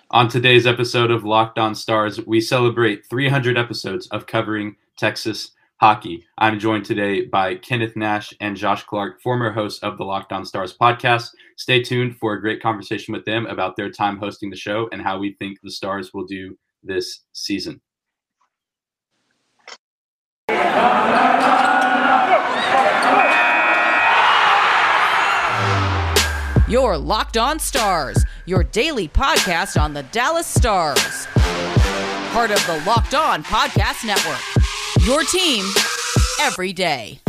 On today's episode of Locked On Stars, we celebrate 300 episodes of covering Texas hockey. I'm joined today by Kenneth Nash and Josh Clark, former hosts of the Locked On Stars podcast. Stay tuned for a great conversation with them about their time hosting the show and how we think the Stars will do this season. Your Locked On Stars, your daily podcast on the Dallas Stars. Part of the Locked On Podcast Network. Your team every day.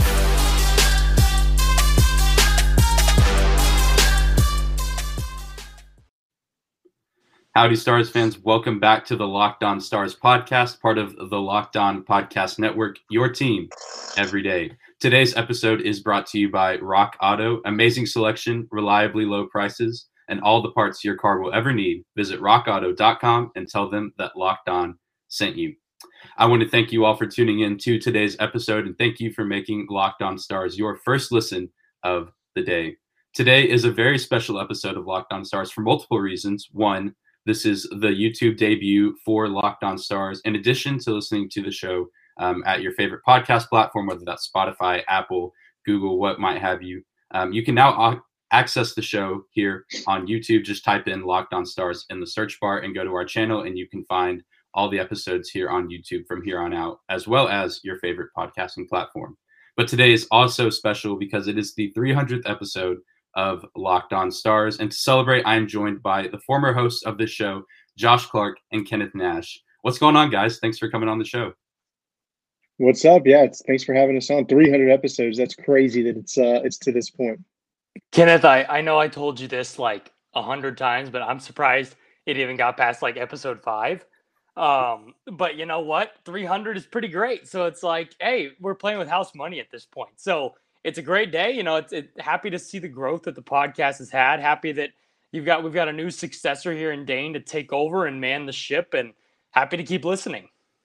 Howdy, Stars fans. Welcome back to the Locked On Stars podcast, part of the Locked On Podcast Network, your team every day. Today's episode is brought to you by Rock Auto. Amazing selection, reliably low prices, and all the parts your car will ever need. Visit rockauto.com and tell them that Locked On sent you. I want to thank you all for tuning in to today's episode, and thank you for making Locked On Stars your first listen of the day. Today is a very special episode of Locked On Stars for multiple reasons. One, this is the YouTube debut for Locked On Stars. In addition to listening to the show at your favorite podcast platform, whether that's Spotify, Apple, Google, what might have you, you can now access the show here on YouTube. Just type in Locked On Stars in the search bar and go to our channel, and you can find all the episodes here on YouTube from here on out, as well as your favorite podcasting platform. But today is also special because it is the 300th episode of Locked On Stars. And to celebrate, I am joined by the former hosts of this show, Josh Clark and Kenneth Nash. What's going on, guys? Thanks for coming on the show. What's up? Yeah, thanks for having us on. 300 episodes. That's crazy that it's to this point. Kenneth, I know I told you this like 100 times, but I'm surprised it even got past like episode 5. But you know what? 300 is pretty great. So it's like, hey, we're playing with house money at this point. So it's a great day. You know, it's happy to see the growth that the podcast has had. Happy that we've got a new successor here in Dane to take over and man the ship, and happy to keep listening.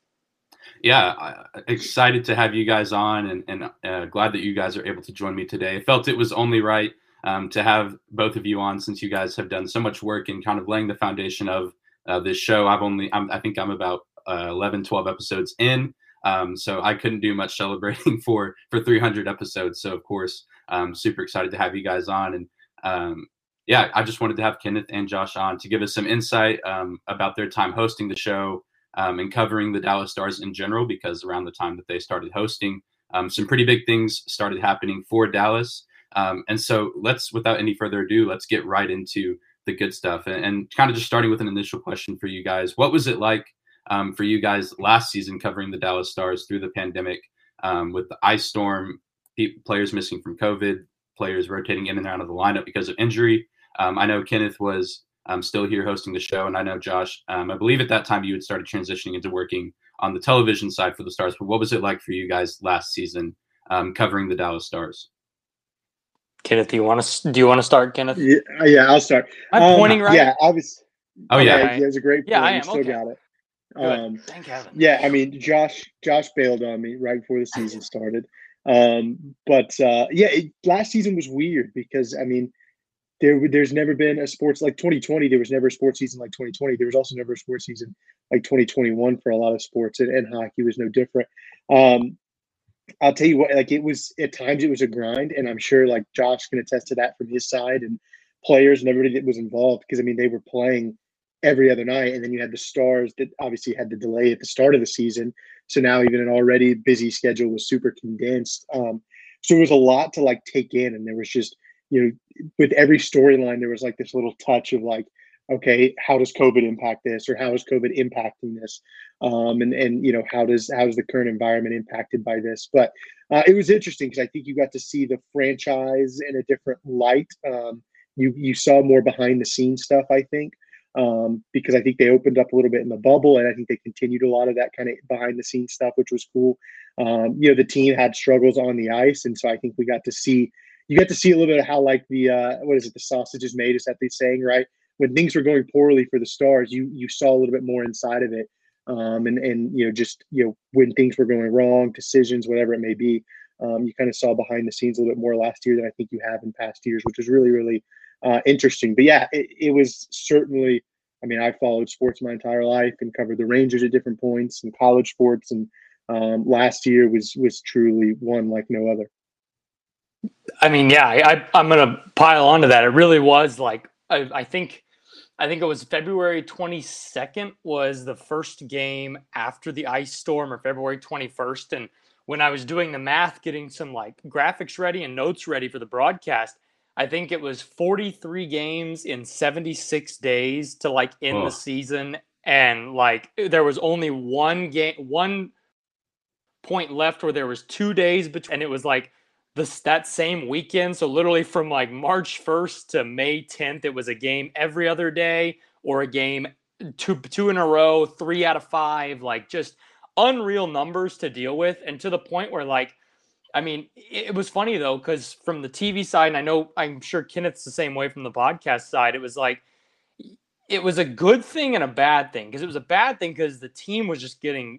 Yeah, excited to have you guys on, and glad that you guys are able to join me today. I felt it was only right to have both of you on, since you guys have done so much work in kind of laying the foundation of this show. I think I'm about 11, 12 episodes in, so I couldn't do much celebrating for 300 episodes. So of course, super excited to have you guys on, and yeah, I just wanted to have Kenneth and Josh on to give us some insight about their time hosting the show. And covering the Dallas Stars in general, because around the time that they started hosting, some pretty big things started happening for Dallas. And so without any further ado, let's get right into the good stuff. And kind of just starting with an initial question for you guys. What was it like for you guys last season covering the Dallas Stars through the pandemic, with the ice storm, players missing from COVID, players rotating in and out of the lineup because of injury? I know Kenneth was still here hosting the show, and I know Josh, I believe at that time you had started transitioning into working on the television side for the Stars. But what was it like for you guys last season covering the Dallas Stars? Kenneth, do you want to start, Kenneth? Yeah, I'll start. I'm pointing right. Yeah, obviously. Oh yeah, yeah, it's a great point. Yeah, I am. You still Okay. got it. Good. Thank heaven. Yeah, I mean, Josh bailed on me right before the season started. Last season was weird because, I mean, there's never been a sports like 2020. There was never a sports season like 2020. There was also never a sports season like 2021 for a lot of sports, and hockey was no different. I'll tell you what, like, it was at times it was a grind, and I'm sure like Josh can attest to that from his side, and players and everybody that was involved, because I mean they were playing every other night, and then you had the Stars that obviously had the delay at the start of the season, so now even an already busy schedule was super condensed. So it was a lot to like take in, and there was just, you know, with every storyline, there was like this little touch of like, okay, how does COVID impact this, or how is COVID impacting this, and you know, how is the current environment impacted by this? But it was interesting because I think you got to see the franchise in a different light. You saw more behind the scenes stuff, I think, because I think they opened up a little bit in the bubble, and I think they continued a lot of that kind of behind the scenes stuff, which was cool. You know, the team had struggles on the ice, and so I think you got to see a little bit of how, like, the the sausage is made, is that the saying, right? When things were going poorly for the Stars, you saw a little bit more inside of it, and you know, just, you know, when things were going wrong, decisions, whatever it may be, you kind of saw behind the scenes a little bit more last year than I think you have in past years, which was really, really interesting. But yeah, it was certainly I mean, I followed sports my entire life and covered the Rangers at different points and college sports. And last year was truly one like no other. I mean, yeah, I'm going to pile onto that. It really was like, I think it was February 22nd was the first game after the ice storm, or February 21st. And when I was doing the math, getting some like graphics ready and notes ready for the broadcast, I think it was 43 games in 76 days to like end the season. And like, there was only one point left where there was 2 days between, and it was like that same weekend. So literally from like March 1st to May 10th, it was a game every other day, or a game two in a row, 3 out of 5, like just unreal numbers to deal with. And to the point where, like, I mean, it was funny though, because from the TV side, and I'm sure Kenneth's the same way from the podcast side, it was like, it was a good thing and a bad thing, because it was a bad thing because the team was just getting,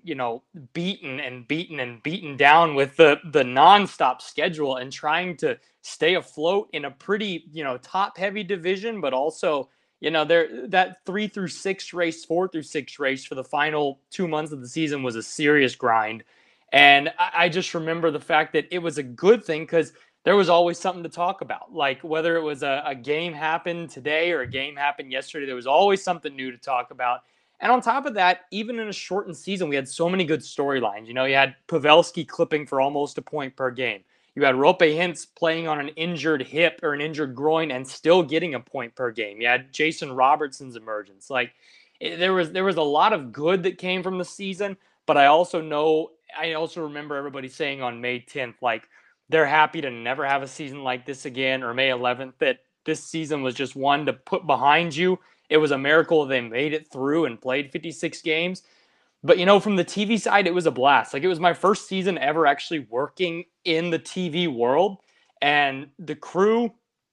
beaten down with the nonstop schedule and trying to stay afloat in a pretty, top heavy division, but also, that 3 through 6 race, 4 through 6 race for the final 2 months of the season was a serious grind. And I just remember the fact that it was a good thing because there was always something to talk about. Like whether it was a game happened today or a game happened yesterday, there was always something new to talk about. And on top of that, even in a shortened season, we had so many good storylines. You had Pavelski clipping for almost a point per game. You had Roope Hintz playing on an injured hip or an injured groin and still getting a point per game. You had Jason Robertson's emergence. Like there was a lot of good that came from the season, but I also remember everybody saying on May 10th, like, they're happy to never have a season like this again, or May 11th, that this season was just one to put behind you. It was a miracle they made it through and played 56 games. But, from the TV side, it was a blast. Like, it was my first season ever actually working in the TV world. And the crew,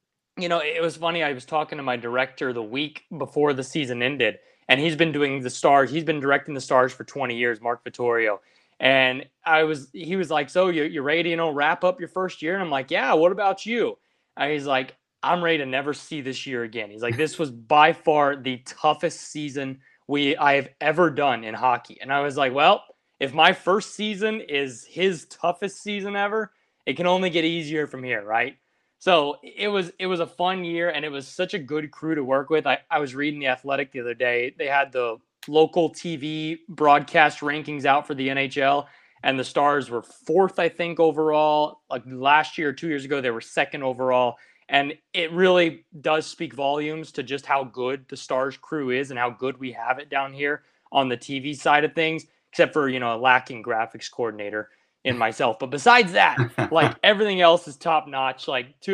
it was funny. I was talking to my director the week before the season ended, and he's been doing the Stars. He's been directing the Stars for 20 years, Mark Vittorio. And he was like, so you're ready to, wrap up your first year? And I'm like, yeah, what about you? And he's like, I'm ready to never see this year again. He's like, this was by far the toughest season I have ever done in hockey. And I was like, well, if my first season is his toughest season ever, it can only get easier from here, right? So it was a fun year, and it was such a good crew to work with. I was reading The Athletic the other day. They had the local TV broadcast rankings out for the NHL, and the Stars were 4th, I think, overall. Like last year or 2 years ago, they were 2nd overall. And it really does speak volumes to just how good the Stars crew is and how good we have it down here on the TV side of things, except for, a lacking graphics coordinator in myself. But besides that, like everything else is top notch. Like to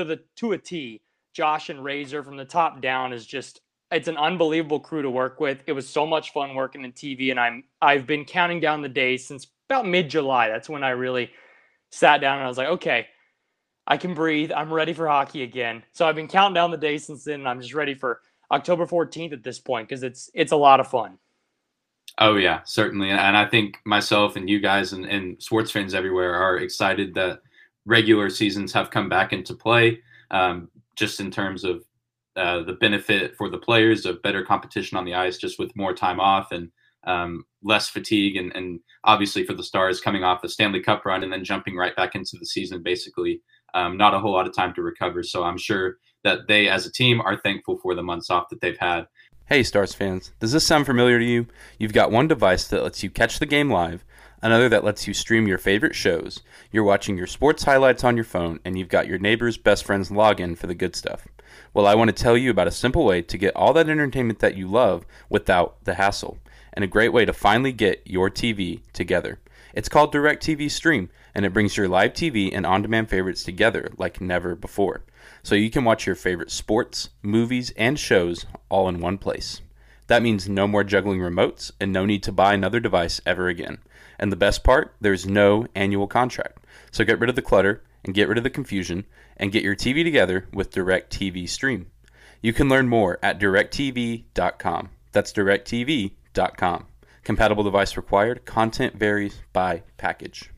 a T, Josh and Razor from the top down is just, it's an unbelievable crew to work with. It was so much fun working in TV, and I've been counting down the days since about mid-July. That's when I really sat down and I was like, okay, I can breathe. I'm ready for hockey again. So I've been counting down the days since then, and I'm just ready for October 14th at this point because it's a lot of fun. Oh, yeah, certainly. And I think myself and you guys and sports fans everywhere are excited that regular seasons have come back into play, just in terms of the benefit for the players of better competition on the ice, just with more time off and less fatigue. And obviously for the Stars coming off the Stanley Cup run and then jumping right back into the season, basically not a whole lot of time to recover. So I'm sure that they as a team are thankful for the months off that they've had. Hey Stars fans, does this sound familiar to you? You've got one device that lets you catch the game live, another that lets you stream your favorite shows, you're watching your sports highlights on your phone, and you've got your neighbor's best friend's login for the good stuff. Well, I want to tell you about a simple way to get all that entertainment that you love without the hassle, and a great way to finally get your TV together. It's called DirecTV Stream, and it brings your live TV and on-demand favorites together like never before. So you can watch your favorite sports, movies, and shows all in one place. That means no more juggling remotes and no need to buy another device ever again. And the best part, there's no annual contract. So get rid of the clutter and get rid of the confusion and get your TV together with DirecTV Stream. You can learn more at directtv.com. That's directtv.com. Compatible device required. Content varies by package.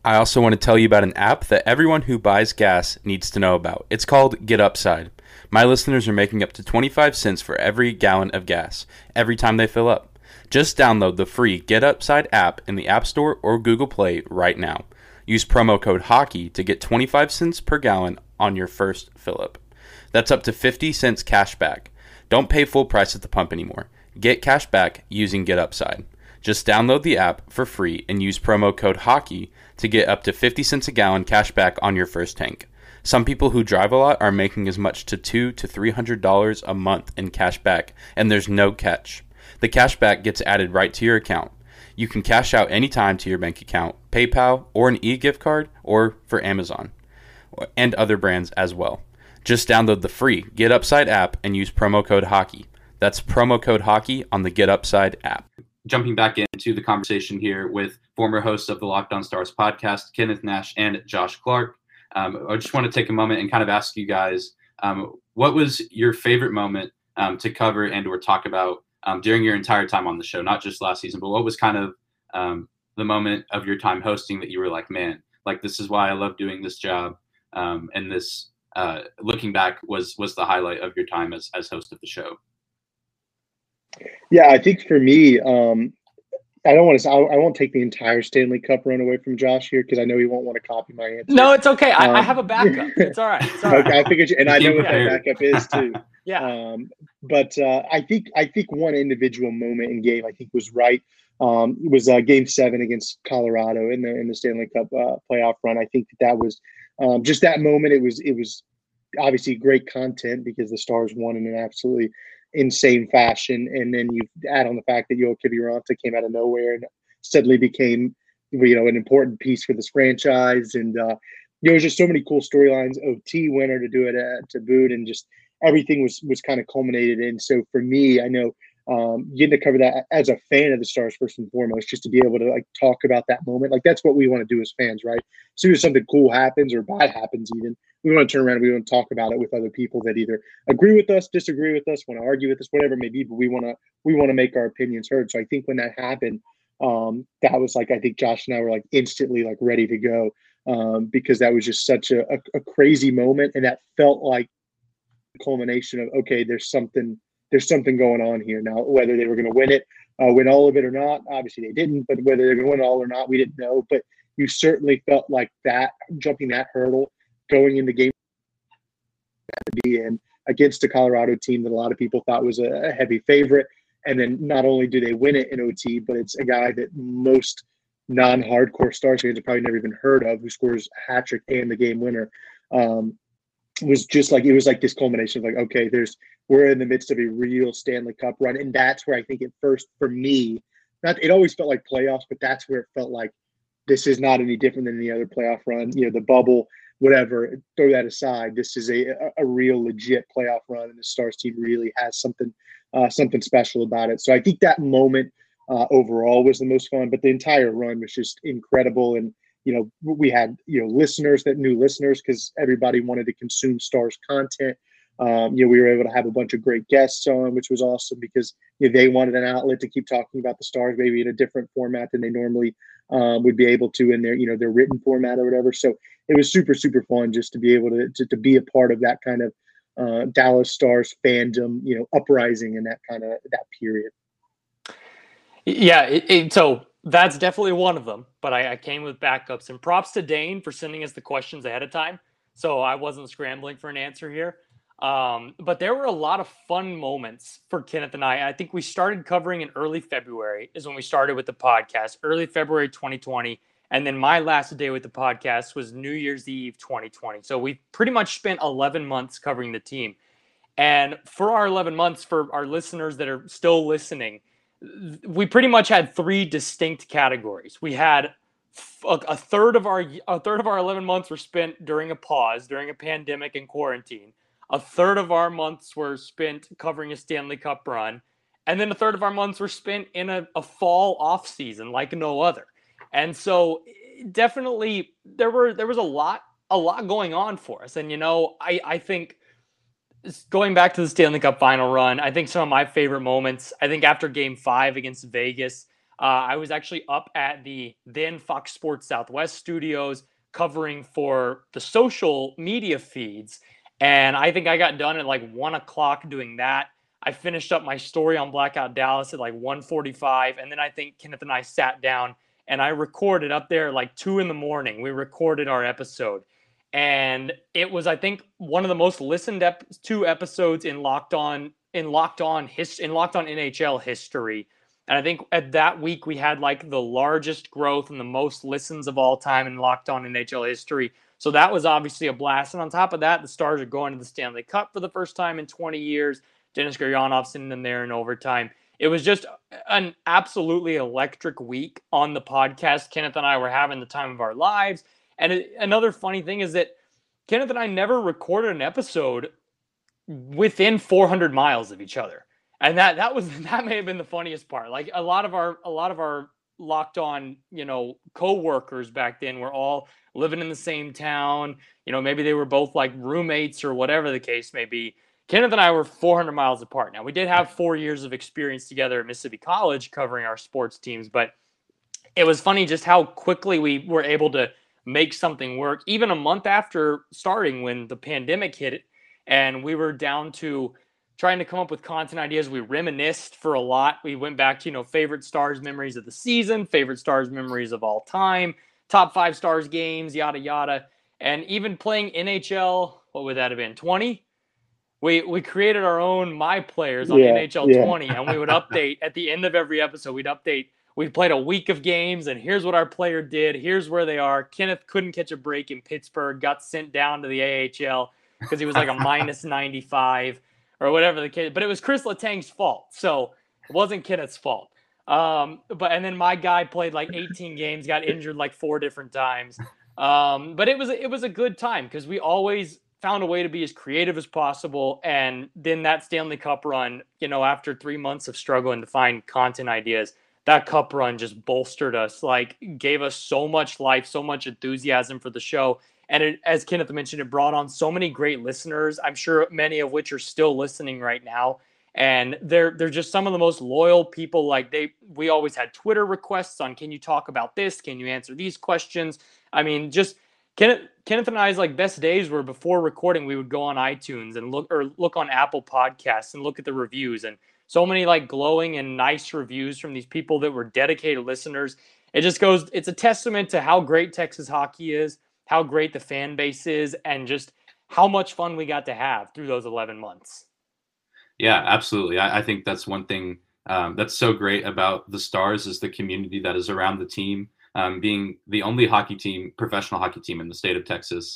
I also want to tell you about an app that everyone who buys gas needs to know about. It's called Get Upside. My listeners are making up to 25 cents for every gallon of gas every time they fill up. Just download the free Get Upside app in the App Store or Google Play right now. Use promo code HOCKEY to get 25 cents per gallon on your first fill-up. That's up to 50 cents cash back. Don't pay full price at the pump anymore. Get cash back using Get Upside. Just download the app for free and use promo code HOCKEY to get up to 50 cents a gallon cash back on your first tank. Some people who drive a lot are making as much to $200 to $300 a month in cash back, and there's no catch. The cash back gets added right to your account. You can cash out anytime to your bank account, PayPal, or an e-gift card, or for Amazon, and other brands as well. Just download the free Get Upside app and use promo code HOCKEY. That's promo code HOCKEY on the Get Upside app. Jumping back into the conversation here with former hosts of the Locked On Stars podcast, Kenneth Nash and Josh Clark. I just want to take a moment and kind of ask you guys, what was your favorite moment to cover and or talk about during your entire time on the show, not just last season, but what was kind of the moment of your time hosting that you were like, man, like this is why I love doing this job, and this looking back was the highlight of your time as host of the show? Yeah, I think for me, I don't want to. I won't take the entire Stanley Cup run away from Josh here because I know he won't want to copy my answer. No, it's okay. I have a backup. It's all right. It's all right. Okay, I figured, and I know what that backup is too. Yeah. But I think one individual moment in game I think was right. It was Game 7 against Colorado in the Stanley Cup playoff run. I think that was just that moment. It was obviously great content because the Stars won in an absolutely insane fashion, and then you add on the fact that Joel Kiviranta came out of nowhere and suddenly became, an important piece for this franchise. And there was just so many cool storylines. OT winner to do it to boot, and just everything was kind of culminated in. So for me, I know getting to cover that as a fan of the Stars first and foremost, just to be able to like talk about that moment, like that's what we want to do as fans, right? As soon as something cool happens or bad happens, even we want to turn around and we want to talk about it with other people that either agree with us, disagree with us, want to argue with us, whatever it may be. But we want to make our opinions heard. So I think when that happened, that was like, I think Josh and I were like instantly like ready to go because that was just such a crazy moment, and that felt like the culmination of okay, there's something going on here now. Whether they were going to win all of it or not, obviously they didn't. But whether they're going to win it all or not, we didn't know. But you certainly felt like that jumping that hurdle. Going into game to be in against a Colorado team that a lot of people thought was a heavy favorite. And then not only do they win it in OT, but it's a guy that most non-hardcore Stars fans have probably never even heard of, who scores a hat trick and the game winner. Was just like, it was like this culmination of like, okay, we're in the midst of a real Stanley Cup run. And that's where I think at first for me, it always felt like playoffs, but that's where it felt like this is not any different than the other playoff run, the bubble, whatever, throw that aside. This is a real legit playoff run, and the Stars team really has something special about it. So I think that moment overall was the most fun, but the entire run was just incredible. And, we had, listeners that knew listeners because everybody wanted to consume Stars content. We were able to have a bunch of great guests on, which was awesome because they wanted an outlet to keep talking about the Stars, maybe in a different format than they normally would be able to in their written format or whatever. So it was super, super fun just to be able to be a part of that kind of Dallas Stars fandom, uprising in that period. Yeah. So that's definitely one of them, but I came with backups, and props to Dane for sending us the questions ahead of time. So I wasn't scrambling for an answer here. But there were a lot of fun moments for Kenneth and I. I think we started covering in early February is when we started with the podcast, early February 2020. And then my last day with the podcast was New Year's Eve 2020. So we pretty much spent 11 months covering the team. And for our 11 months, for our listeners that are still listening, we pretty much had 3 distinct categories. We had a third of our 11 months were spent during a pause, during a pandemic and quarantine. A third of our months were spent covering a Stanley Cup run. And then a third of our months were spent in a fall off season like no other. And so definitely there was a lot going on for us. And, I think going back to the Stanley Cup final run, I think some of my favorite moments, I think after Game 5 against Vegas, I was actually up at the then Fox Sports Southwest studios covering for the social media feeds. And I think I got done at like 1 o'clock doing that. I finished up my story on Blackout Dallas at like 1:45. And then I think Kenneth and I sat down and I recorded up there like 2 in the morning. We recorded our episode. And it was, I think, one of the most listened to episodes in Locked On NHL history. And I think at that week we had like the largest growth and the most listens of all time in Locked On NHL history. So that was obviously a blast. And on top of that, the Stars are going to the Stanley Cup for the first time in 20 years. Dennis Guryanov sitting in there in overtime. It was just an absolutely electric week on the podcast. Kenneth and I were having the time of our lives. And another funny thing is that Kenneth and I never recorded an episode within 400 miles of each other. And that may have been the funniest part. Like a lot of our Locked On, co-workers back then were all living in the same town. Maybe they were both like roommates or whatever the case may be. Kenneth and I were 400 miles apart. Now, we did have 4 years of experience together at Mississippi College covering our sports teams, but it was funny just how quickly we were able to make something work. Even a month after starting, when the pandemic hit it, and we were down to trying to come up with content ideas, we reminisced for a lot. We went back to, favorite Stars memories of the season, favorite Stars memories of all time, top 5 Stars games, yada, yada. And even playing NHL, what would that have been, 20? We created our own My Players on NHL 20, and we would update at the end of every episode. We played a week of games, and here's what our player did. Here's where they are. Kenneth couldn't catch a break in Pittsburgh, got sent down to the AHL because he was like a minus 95 or whatever the case. But it was Chris Letang's fault, so it wasn't Kenneth's fault. And then my guy played like 18 games, got injured like 4 different times. But it was a good time because we always found a way to be as creative as possible. And then that Stanley Cup run, after 3 months of struggling to find content ideas, that cup run just bolstered us, like gave us so much life, so much enthusiasm for the show. And it, as Kenneth mentioned, it brought on so many great listeners, I'm sure many of which are still listening right now. And they're just some of the most loyal people. Like we always had Twitter requests on, can you talk about this? Can you answer these questions? I mean, just Kenneth and I's like best days were before recording. We would go on iTunes and look on Apple Podcasts and look at the reviews, and so many like glowing and nice reviews from these people that were dedicated listeners. It's a testament to how great Texas hockey is, how great the fan base is, and just how much fun we got to have through those 11 months. Yeah, absolutely. I think that's one thing that's so great about the Stars is the community that is around the team, being the only professional hockey team in the state of Texas.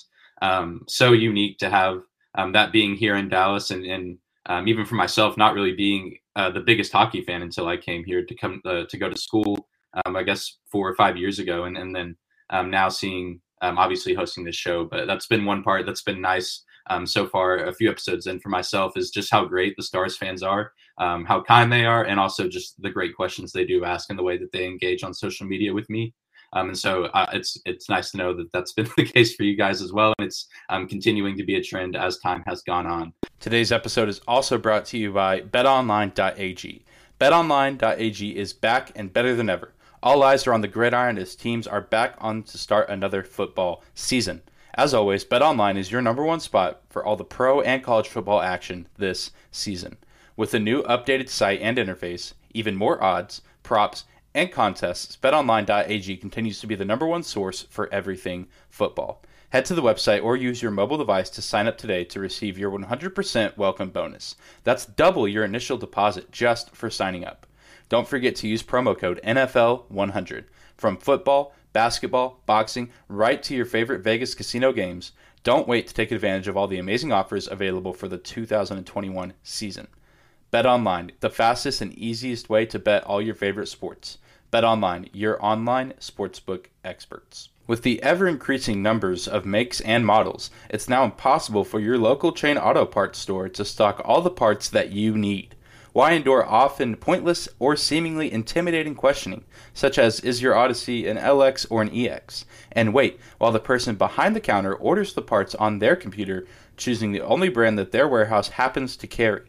So unique to have that being here in Dallas, and even for myself, not really being the biggest hockey fan until I came here to go to school, I guess 4 or 5 years ago, and then now seeing obviously hosting this show. But that's been one part that's been nice so far. A few episodes in for myself is just how great the Stars fans are, how kind they are, and also just the great questions they do ask and the way that they engage on social media with me. And so it's nice to know that that's been the case for you guys as well. And it's continuing to be a trend as time has gone on. Today's episode is also brought to you by betonline.ag. Betonline.ag is back and better than ever. All eyes are on the gridiron as teams are back on to start another football season. As always, BetOnline is your number one spot for all the pro and college football action this season. With a new updated site and interface, even more odds, props, and contests, betonline.ag continues to be the number one source for everything football. Head to the website or use your mobile device to sign up today to receive your 100% welcome bonus. That's double your initial deposit just for signing up. Don't forget to use promo code NFL100. From football, basketball, boxing, right to your favorite Vegas casino games, don't wait to take advantage of all the amazing offers available for the 2021 season. BetOnline, the fastest and easiest way to bet all your favorite sports. BetOnline, your online sportsbook experts. With the ever-increasing numbers of makes and models, it's now impossible for your local chain auto parts store to stock all the parts that you need. Why endure often pointless or seemingly intimidating questioning, such as, is your Odyssey an LX or an EX? And wait while the person behind the counter orders the parts on their computer, choosing the only brand that their warehouse happens to carry.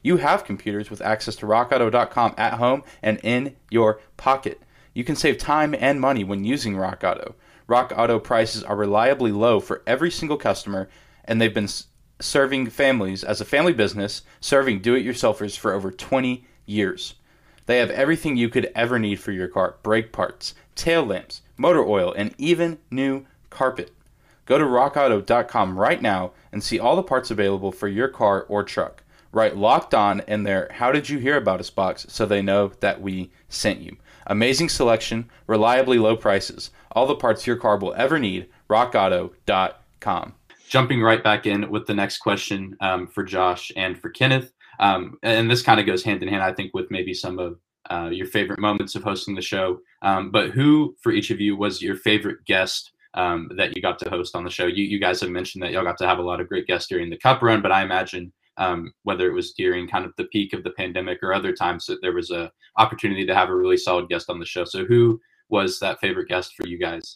you have computers with access to rockauto.com at home and in your pocket. You can save time and money when using Rock Auto. Rock Auto prices are reliably low for every single customer, and they've been serving families as a family business, serving do-it-yourselfers for over 20 years. They have everything you could ever need for your car: brake parts, tail lamps, motor oil, and even new carpet. Go to rockauto.com right now and see all the parts available for your car or truck. Write Locked On in their How Did You Hear About Us box so they know that we sent you. Amazing selection, reliably low prices, all the parts your car will ever need. rockauto.com. Jumping right back in with the next question for Josh and for Kenneth. And this kind of goes hand in hand, I think, with maybe some of your favorite moments of hosting the show. But who, for each of you, was your favorite guest that you got to host on the show? You guys have mentioned that y'all got to have a lot of great guests during the Cup run, but I imagine whether it was during kind of the peak of the pandemic or other times that there was a opportunity to have a really solid guest on the show. So who was that favorite guest for you guys?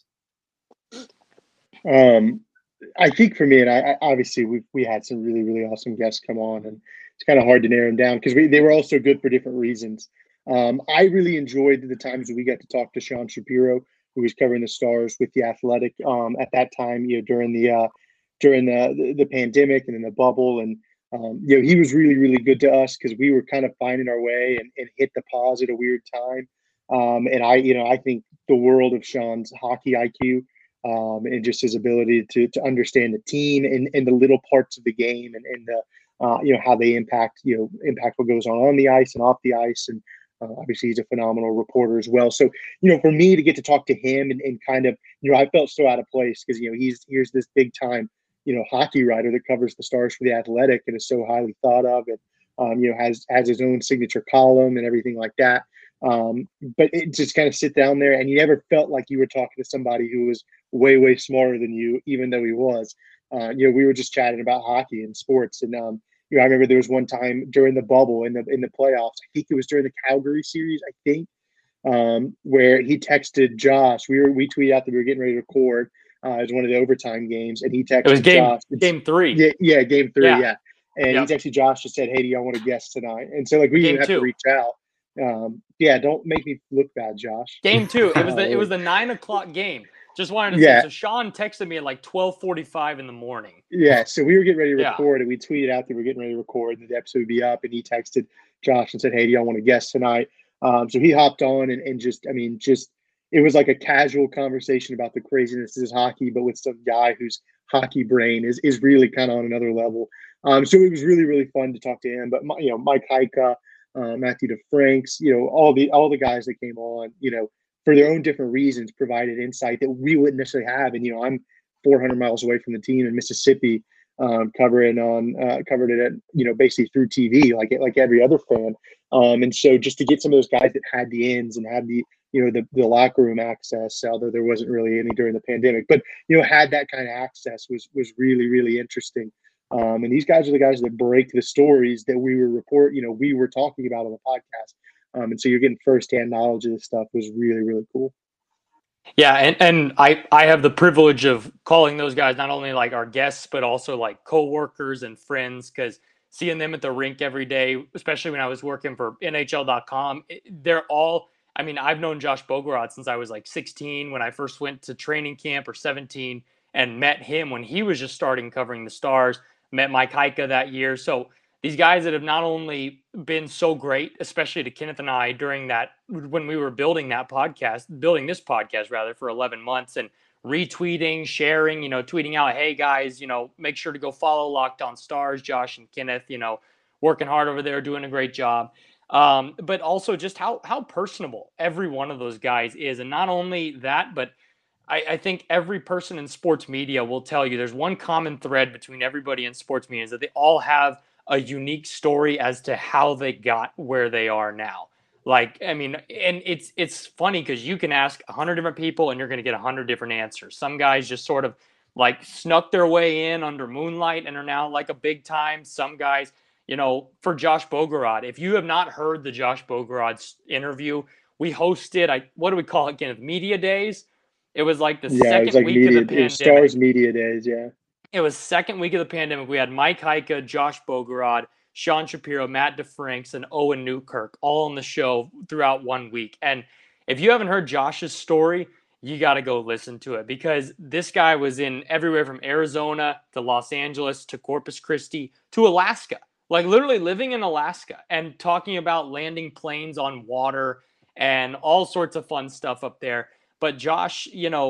I think for me, and I obviously we had some really, really awesome guests come on, and it's kind of hard to narrow them down because they were all so good for different reasons. I really enjoyed the times that we got to talk to Sean Shapiro, who was covering the Stars with The Athletic at that time, during the pandemic and in the bubble. And, he was really, really good to us because we were kind of finding our way and hit the pause at a weird time. And I think the world of Sean's hockey IQ and just his ability to understand the team and the little parts of the game and the, how they impact what goes on the ice and off the ice. And obviously he's a phenomenal reporter as well. So, for me to get to talk to him and kind of, I felt so out of place because, here's this big time, hockey writer that covers the Stars for The Athletic and is so highly thought of and, has his own signature column and everything like that. But it just kind of sit down there and you never felt like you were talking to somebody who was way, way smarter than you, even though he was. We were just chatting about hockey and sports. And, I remember there was one time during the bubble in the playoffs, I think it was during the Calgary series, where he texted Josh. We tweeted out that we were getting ready to record. It was one of the overtime games, and he texted Josh. Game 3. Yeah, game 3, yeah. And he texted Josh and said, "Hey, do y'all want to guest tonight?" And so, we didn't have to reach out. Don't make me look bad, Josh. Game 2. It was the 9:00 game. Just wanted to say. So Sean texted me at like 12:45 in the morning. Yeah, so we were getting ready to record, and we tweeted out that we were getting ready to record, and the episode would be up. And he texted Josh and said, "Hey, do y'all want to guest tonight?" So he hopped on and just it was like a casual conversation about the craziness of hockey, but with some guy whose hockey brain is really kind of on another level. So it was really, really fun to talk to him. But Mike Heika, Matthew DeFranks, all the guys that came on, for their own different reasons, provided insight that we wouldn't necessarily have. And I'm 400 miles away from the team in Mississippi, covered it at, basically through TV, like every other fan. And so just to get some of those guys that had the ins and had the locker room access, although there wasn't really any during the pandemic, but had that kind of access was really, really interesting. And these guys are the guys that break the stories that we were talking about on the podcast. And so you're getting firsthand knowledge of this stuff was really, really cool. Yeah, and I have the privilege of calling those guys not only like our guests, but also like coworkers and friends, because seeing them at the rink every day, especially when I was working for NHL.com, they're all, I've known Josh Bogorod since I was like 16 when I first went to training camp, or 17, and met him when he was just starting covering the Stars, met Mike Heika that year. So these guys that have not only been so great, especially to Kenneth and I during that, when we were building this podcast for 11 months and retweeting, sharing, tweeting out, "Hey guys, make sure to go follow Locked On Stars, Josh and Kenneth, working hard over there, doing a great job." But also just how personable every one of those guys is. And not only that, but I think every person in sports media will tell you there's one common thread between everybody in sports media, is that they all have a unique story as to how they got where they are now. And it's funny because you can ask 100 different people and you're going to get 100 different answers. Some guys just sort of like snuck their way in under moonlight and are now like a big time. Some guys, for Josh Bogorod, if you have not heard the Josh Bogorod interview, we hosted, what do we call it again? Media Days. It was like the second week of the pandemic. Stars Media Days, yeah. It was second week of the pandemic. We had Mike Heika, Josh Bogorod, Sean Shapiro, Matt DeFranks, and Owen Newkirk all on the show throughout 1 week. And if you haven't heard Josh's story, you got to go listen to it, because this guy was in everywhere from Arizona to Los Angeles to Corpus Christi to Alaska, like literally living in Alaska and talking about landing planes on water and all sorts of fun stuff up there. But Josh,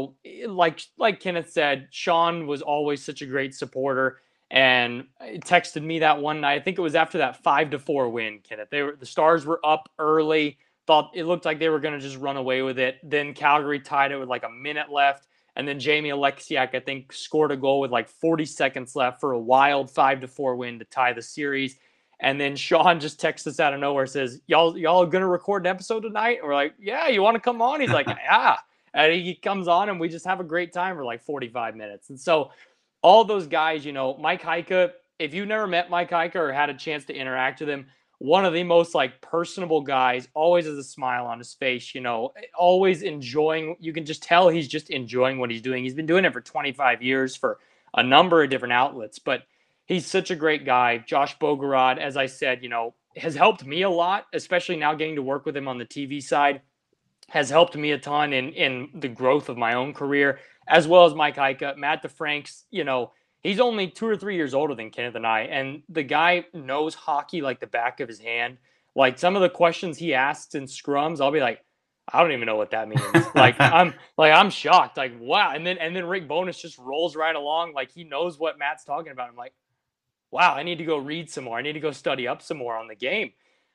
like Kenneth said, Sean was always such a great supporter and texted me that one night. I think it was after that 5-4 win, Kenneth. The Stars were up early. Thought it looked like they were going to just run away with it. Then Calgary tied it with like a minute left. And then Jamie Alexiak, I think, scored a goal with like 40 seconds left for a wild 5-4 win to tie the series. And then Sean just texts us out of nowhere, says, y'all going to record an episode tonight? And we're like, yeah, you want to come on? He's like, yeah. And he comes on and we just have a great time for like 45 minutes. And so all those guys, Mike Heika, if you've never met Mike Heika or had a chance to interact with him, one of the most like personable guys, always has a smile on his face, always enjoying. You can just tell he's just enjoying what he's doing. He's been doing it for 25 years for a number of different outlets, but he's such a great guy. Josh Bogorad, as I said, has helped me a lot, especially now getting to work with him on the TV side, has helped me a ton in the growth of my own career, as well as Mike Heika. Matt DeFranks, he's only 2 or 3 years older than Kenneth and I, and the guy knows hockey like the back of his hand. Like some of the questions he asks in scrums, I'll be like, I don't even know what that means. I'm shocked. Like, wow. And then Rick Bowness just rolls right along. Like he knows what Matt's talking about. I'm like, wow, I need to go read some more. I need to go study up some more on the game.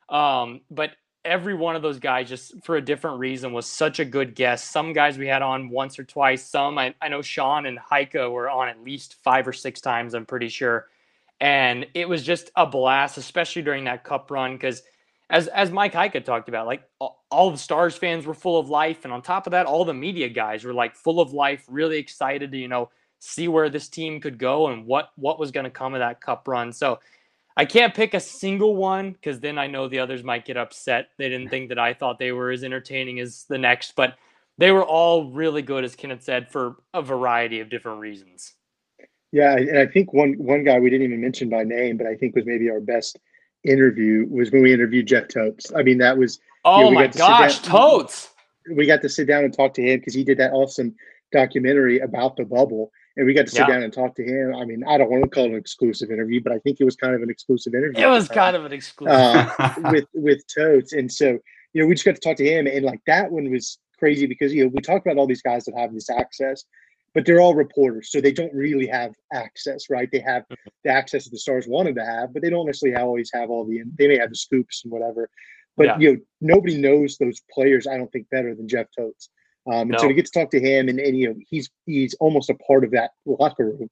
But every one of those guys, just for a different reason, was such a good guest. Some guys we had on once or twice. Some I know Sean and Heika were on at least 5 or 6 times, I'm pretty sure. And it was just a blast, especially during that cup run, because as Mike Heika talked about, like all the Stars fans were full of life. And on top of that, all the media guys were like full of life, really excited to, see where this team could go and what was going to come of that cup run. So I can't pick a single one, because then I know the others might get upset. They didn't think that I thought they were as entertaining as the next, but they were all really good, as Kenneth said, for a variety of different reasons. Yeah, and I think one guy we didn't even mention by name, but I think was maybe our best interview was when we interviewed Jeff Totes. I mean, that was my gosh, Totes. We got to sit down and talk to him because he did that awesome documentary about the bubble. And we got to sit down and talk to him. I mean, I don't want to call it an exclusive interview, but I think it was kind of an exclusive interview. It was kind of an exclusive with Totes. And so, we just got to talk to him. And like that one was crazy because, we talk about all these guys that have this access, but they're all reporters. So they don't really have access, right? They have the access that the Stars wanted to have, but they don't necessarily always have they may have the scoops and whatever. But, nobody knows those players, I don't think, better than Jeff Totes. So to get to talk to him and he's almost a part of that locker room.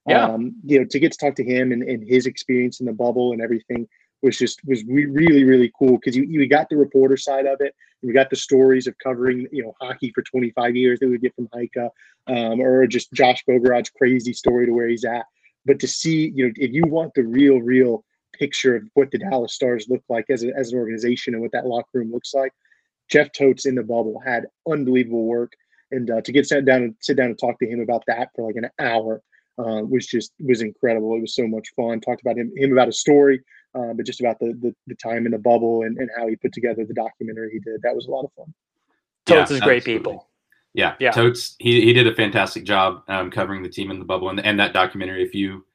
To get to talk to him and his experience in the bubble and everything was really, really cool, because you got the reporter side of it. We got the stories of covering, hockey for 25 years that we get from Heika, or just Josh Bogorad's crazy story to where he's at. But to see, if you want the real picture of what the Dallas Stars look like as an organization and what that locker room looks like, Jeff Totes in the bubble had unbelievable work, and to get sit down and talk to him about that for like an hour was incredible. It was so much fun. Talked about him about his story, but just about the time in the bubble and how he put together the documentary he did. That was a lot of fun. Totes is great people. Yeah. Totes, he did a fantastic job covering the team in the bubble and that documentary. If you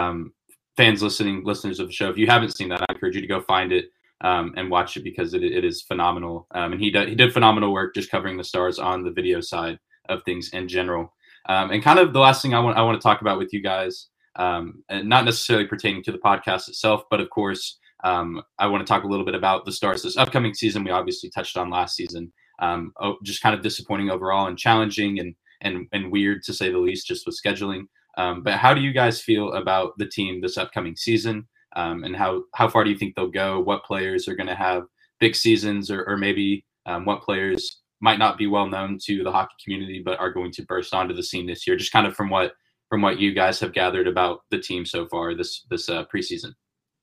listeners of the show, if you haven't seen that, I encourage you to go find it. And watch it, because it is phenomenal. And he did phenomenal work just covering the Stars on the video side of things in general. And kind of the last thing I want to talk about with you guys, and not necessarily pertaining to the podcast itself, but of course, I want to talk a little bit about the Stars this upcoming season. We obviously touched on last season, just kind of disappointing overall and challenging and weird, to say the least, just with scheduling. But how do you guys feel about the team this upcoming season? And how far do you think they'll go? What players are going to have big seasons, or maybe what players might not be well known to the hockey community but are going to burst onto the scene this year? Just kind of from what you guys have gathered about the team so far this preseason.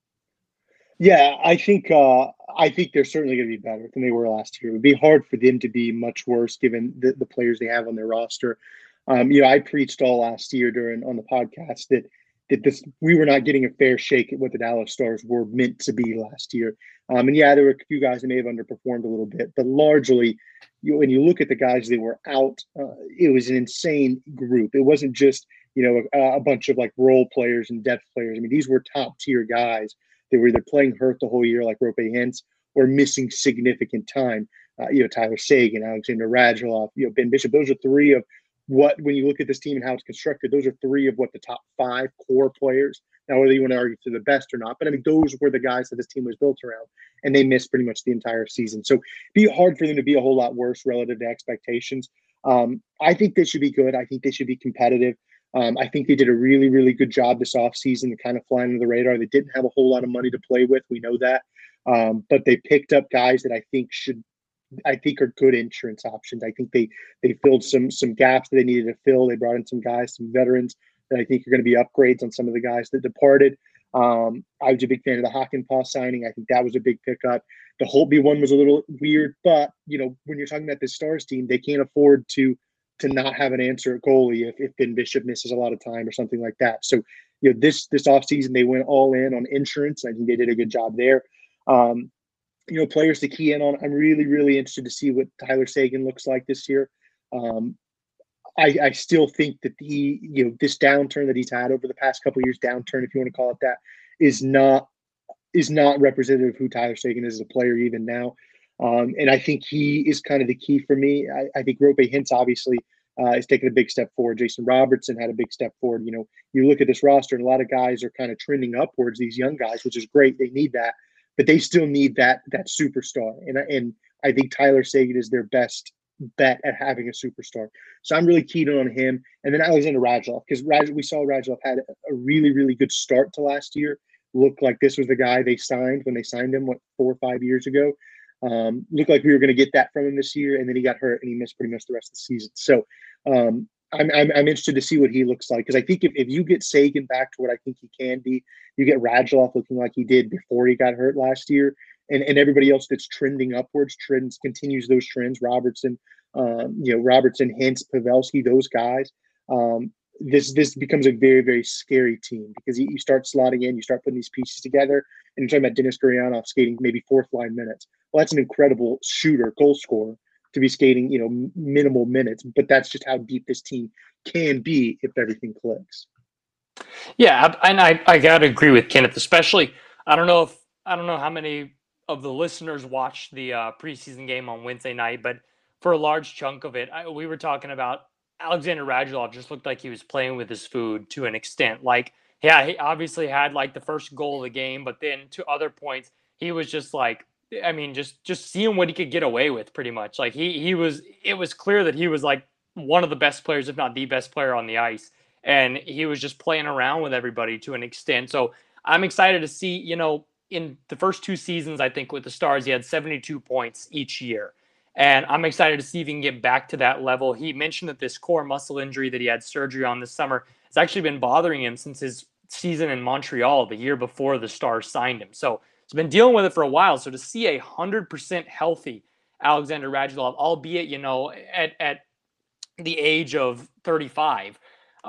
Yeah, I think they're certainly going to be better than they were last year. It would be hard for them to be much worse given the players they have on their roster. I preached all last year on the podcast that that we were not getting a fair shake at what the Dallas Stars were meant to be last year. And yeah, there were a few guys that may have underperformed a little bit, but largely, when you look at the guys that were out, it was an insane group. It wasn't just a bunch of like role players and depth players. I mean, these were top tier guys that were either playing hurt the whole year, like Rope Hintz, or missing significant time. Tyler Seguin, Alexander Radulov, Ben Bishop. Those are three of when you look at this team and how it's constructed, those are three of what the top 5 core players. Now, whether you want to argue to the best or not, but I mean, those were the guys that this team was built around, and they missed pretty much the entire season. So, be hard for them to be a whole lot worse relative to expectations. I think they should be good. I think they should be competitive. I think they did a really, really good job this offseason to kind of fly under the radar. They didn't have a whole lot of money to play with. We know that. But they picked up guys that I think are good insurance options. I think they filled some gaps that they needed to fill. They brought in some guys, some veterans that I think are going to be upgrades on some of the guys that departed. I was a big fan of the Hakanpää signing. I think that was a big pickup. The Holtby one was a little weird, but when you're talking about this Stars team, they can't afford to not have an answer at goalie if Ben Bishop misses a lot of time or something like that. So this offseason they went all in on insurance. I think they did a good job there. Players to key in on. I'm really, really interested to see what Tyler Seguin looks like this year. I still think that this downturn that he's had over the past couple of years, downturn, if you want to call it that, is not representative of who Tyler Seguin is as a player even now. And I think he is kind of the key for me. I think Rope Hintz obviously is taking a big step forward. Jason Robertson had a big step forward. You look at this roster and a lot of guys are kind of trending upwards, these young guys, which is great. They need that. But they still need that superstar. And I think Tyler Seguin is their best bet at having a superstar. So I'm really keen on him. And then Alexander Radulov, because we saw Radulov had a really, really good start to last year. Looked like this was the guy they signed when they signed him, 4 or 5 years ago. Looked like we were going to get that from him this year, and then he got hurt and he missed pretty much the rest of the season. So I'm interested to see what he looks like, because I think if you get Seguin back to what I think he can be, you get Radulov looking like he did before he got hurt last year, and everybody else that's trending upwards continues those trends. Robertson, Hintz, Pavelski, those guys. This becomes a very, very scary team, because you start slotting in, you start putting these pieces together, and you're talking about Denis Gurianov skating maybe 4th line minutes. Well, that's an incredible shooter, goal scorer, to be skating, minimal minutes, but that's just how deep this team can be if everything clicks. Yeah, and I got to agree with Kenneth, especially. I don't know how many of the listeners watched the preseason game on Wednesday night, but for a large chunk of it, we were talking about Alexander Radulov just looked like he was playing with his food to an extent. Like, yeah, he obviously had like the first goal of the game, but then to other points, he was just like, I mean, just seeing what he could get away with, pretty much. Like it was clear that he was like one of the best players, if not the best player on the ice. And he was just playing around with everybody to an extent. So I'm excited to see, in the first 2 seasons, I think with the Stars, he had 72 points each year. And I'm excited to see if he can get back to that level. He mentioned that this core muscle injury that he had surgery on this summer has actually been bothering him since his season in Montreal the year before the Stars signed him. So he's been dealing with it for a while. So to see 100% healthy Alexander Radulov, albeit, at the age of 35,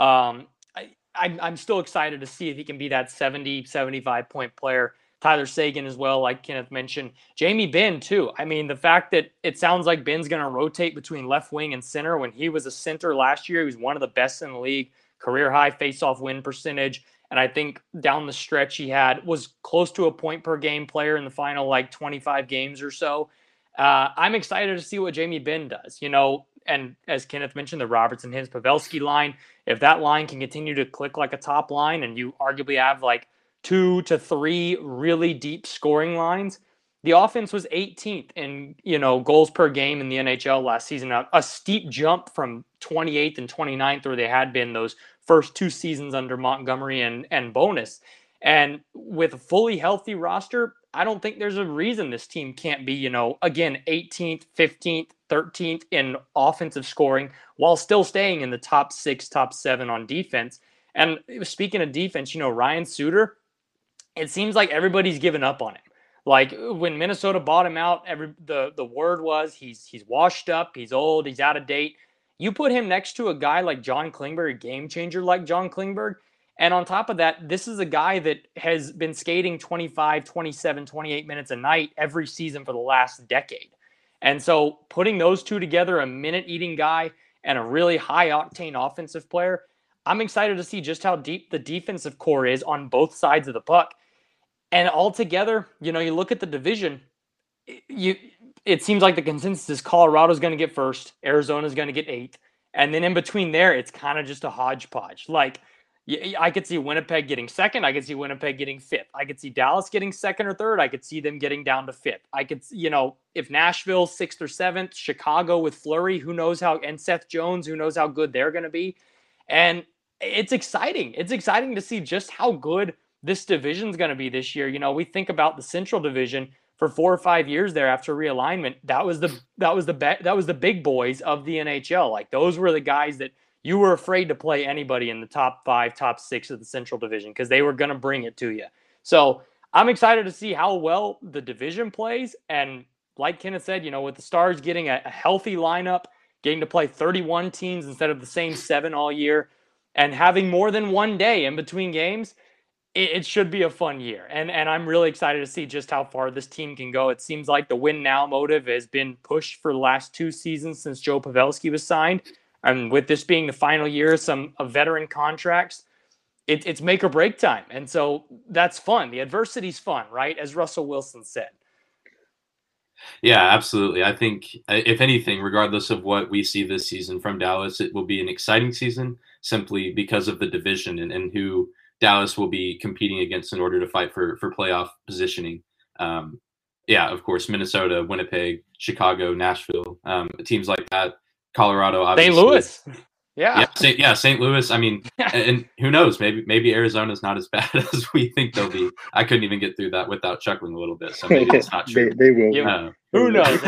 I'm still excited to see if he can be that 70, 75 point player. Tyler Seguin as well, like Kenneth mentioned. Jamie Benn, too. I mean, the fact that it sounds like Ben's going to rotate between left wing and center. When he was a center last year, he was one of the best in the league, career high face-off win percentage. And I think down the stretch he was close to a point per game player in the final 25 games or so. I'm excited to see what Jamie Benn does, and as Kenneth mentioned, the Robertson, Hintz, Pavelski line, if that line can continue to click like a top line and you arguably have 2 to 3 really deep scoring lines, the offense was 18th in, goals per game in the NHL last season, a steep jump from 28th and 29th where they had been those first 2 seasons under Montgomery and Bowness. And with a fully healthy roster, I don't think there's a reason this team can't be, again, 18th, 15th, 13th in offensive scoring while still staying in the top 6, top 7 on defense. And speaking of defense, Ryan Suter, it seems like everybody's given up on him. Like when Minnesota bought him out, the word was he's washed up, he's old, he's out of date. You put him next to a guy like John Klingberg, a game changer like John Klingberg, And on top of that, this is a guy that has been skating 25, 27, 28 minutes a night every season for the last decade. And so putting those two together, a minute-eating guy and a really high-octane offensive player, I'm excited to see just how deep the defensive core is on both sides of the puck. And altogether, you look at the division, it seems like the consensus is Colorado's going to get first, Arizona's going to get eighth, and then in between there, it's kind of just a hodgepodge. Like, I could see Winnipeg getting second. I could see Winnipeg getting fifth. I could see Dallas getting second or third. I could see them getting down to fifth. I could, if Nashville's sixth or seventh, Chicago with Fleury, who knows how, and Seth Jones, who knows how good they're going to be. And it's exciting. It's exciting to see just how good this division's going to be this year. We think about the Central Division for 4 or 5 years there after realignment. That was the big boys of the NHL. Like, those were the guys that you were afraid to play anybody in the top 5, top 6 of the Central Division because they were going to bring it to you. So I'm excited to see how well the division plays. And like Kenneth said, with the Stars getting a healthy lineup, getting to play 31 teams instead of the same 7 all year, and having more than one day in between games, it should be a fun year. And I'm really excited to see just how far this team can go. It seems like the win now motive has been pushed for the last 2 seasons since Joe Pavelski was signed. And with this being the final year of veteran contracts, it's make or break time. And so that's fun. The adversity's fun, right? As Russell Wilson said. Yeah, absolutely. I think, if anything, regardless of what we see this season from Dallas, it will be an exciting season simply because of the division and who Dallas will be competing against in order to fight for playoff positioning. Of course, Minnesota, Winnipeg, Chicago, Nashville, teams like that. Colorado, obviously. St. Louis. Yeah. St. Louis. I mean, and who knows? Maybe Arizona's not as bad as we think they'll be. I couldn't even get through that without chuckling a little bit. So maybe it's not true. They will. Who knows?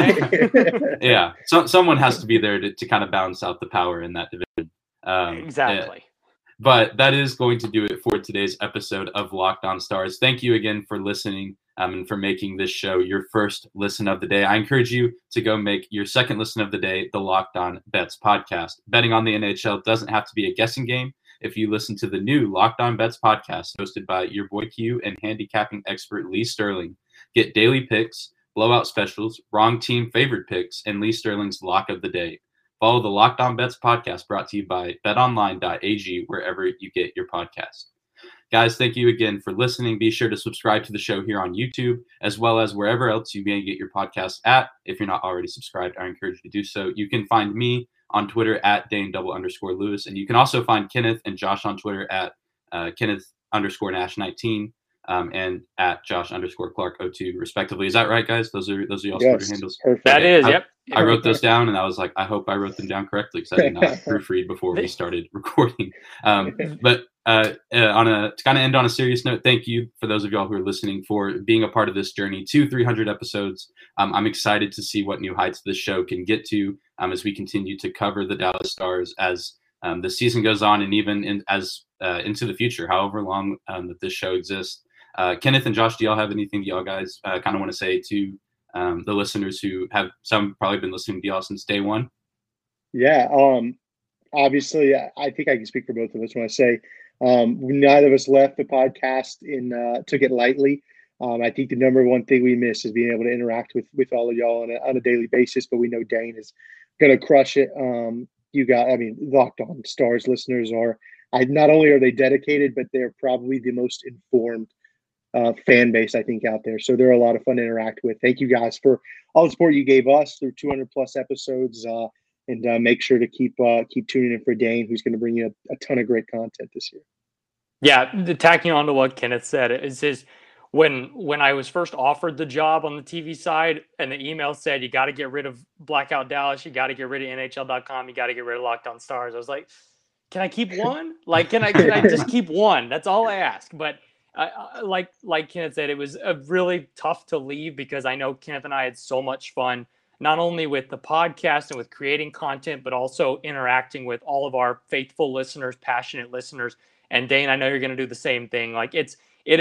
Yeah. So someone has to be there to kind of balance out the power in that division. Exactly. But that is going to do it for today's episode of Locked On Stars. Thank you again for listening and for making this show your first listen of the day. I encourage you to go make your second listen of the day the Locked On Bets podcast. Betting on the NHL doesn't have to be a guessing game. If you listen to the new Locked On Bets podcast hosted by your boy Q and handicapping expert Lee Sterling, get daily picks, blowout specials, wrong team favorite picks, and Lee Sterling's lock of the day. Follow the Locked On Bets podcast brought to you by betonline.ag wherever you get your podcast. Guys, thank you again for listening. Be sure to subscribe to the show here on YouTube, as well as wherever else you may get your podcast at. If you're not already subscribed, I encourage you to do so. You can find me on Twitter at Dane_Lewis, and you can also find Kenneth and Josh on Twitter at Kenneth_Nash19 and at Josh_Clark02, respectively. Is that right, guys? Those are y'all's Twitter handles. Perfect. That is, yep. I wrote those down, and I was like, I hope I wrote them down correctly because I did not proofread before we started recording. But to kind of end on a serious note, thank you for those of y'all who are listening for being a part of this journey to 300 episodes. I'm excited to see what new heights this show can get to as we continue to cover the Dallas Stars as the season goes on, and even into the future, however long that this show exists. Kenneth and Josh, do y'all have anything y'all guys kind of want to say to the listeners who have some probably been listening to y'all since day one? Yeah. Obviously, I think I can speak for both of us when I say neither of us left the podcast took it lightly. I think the number one thing we miss is being able to interact with all of y'all on a daily basis, but we know Dane is going to crush it. Locked On Stars listeners not only are they dedicated, but they're probably the most informed fan base I think out there. So they're a lot of fun to interact with. Thank you guys for all the support you gave us through 200 plus episodes, and make sure to keep tuning in for Dane, who's going to bring you a ton of great content this year. Yeah, tacking on to what Kenneth said, it's just when I was first offered the job on the TV side, and the email said you got to get rid of Blackout Dallas, you got to get rid of NHL.com, you got to get rid of Locked On Stars. I was like, can I keep one? Like, can I just keep one? That's all I ask. But like Kenneth said, it was really tough to leave because I know Kenneth and I had so much fun, not only with the podcast and with creating content, but also interacting with all of our faithful listeners, passionate listeners. And Dane, I know you're going to do the same thing. Like it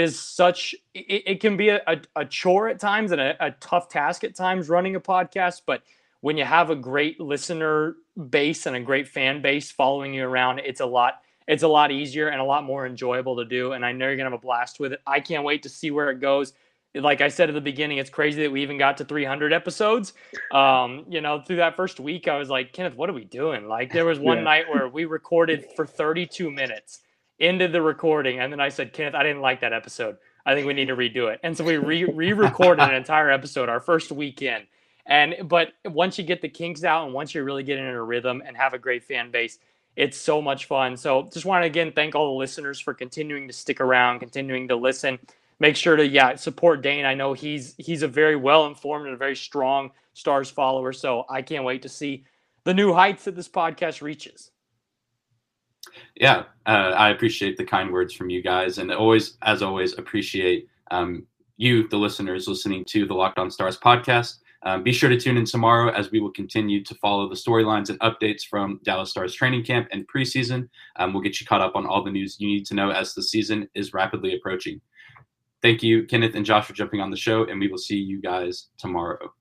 can be a chore at times and a tough task at times running a podcast. But when you have a great listener base and a great fan base following you around, it's a lot it's a lot easier and a lot more enjoyable to do. And I know you're going to have a blast with it. I can't wait to see where it goes. Like I said at the beginning, it's crazy that we even got to 300 episodes. Through that first week, I was like, Kenneth, what are we doing? Like there was one night where we recorded for 32 minutes into the recording. And then I said, Kenneth, I didn't like that episode. I think we need to redo it. And so we re-recorded an entire episode, our first weekend. But once you get the kinks out and once you really get in a rhythm and have a great fan base, it's so much fun. So just want to, again, thank all the listeners for continuing to stick around, continuing to listen. Make sure to, support Dane. I know he's a very well-informed and a very strong Stars follower. So I can't wait to see the new heights that this podcast reaches. Yeah, I appreciate the kind words from you guys. And as always, appreciate you, the listeners, listening to the Locked On Stars podcast. Be sure to tune in tomorrow as we will continue to follow the storylines and updates from Dallas Stars training camp and preseason. We'll get you caught up on all the news you need to know as the season is rapidly approaching. Thank you, Kenneth and Josh, for jumping on the show, and we will see you guys tomorrow.